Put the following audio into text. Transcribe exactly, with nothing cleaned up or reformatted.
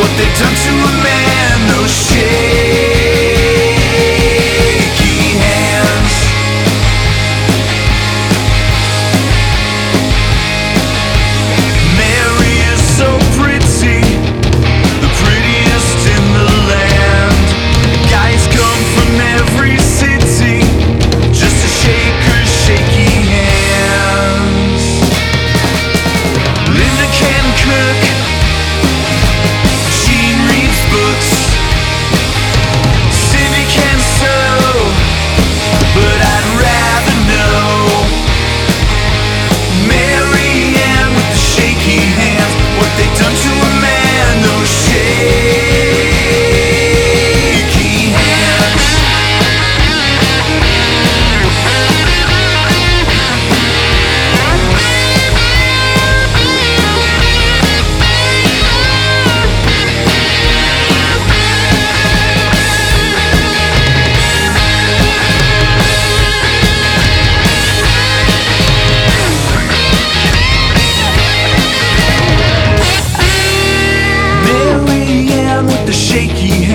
what they done to a man. Those shaky hands. Mary is so pretty, the prettiest in the land. Guys come from every city just to shake her shaky hands. Linda can cook, Jean reads books, Cindy can sew, but I'd rather know Mary Ann with the shaky hands, what they done to a man. Those shaky hands. Mary Ann with the shaky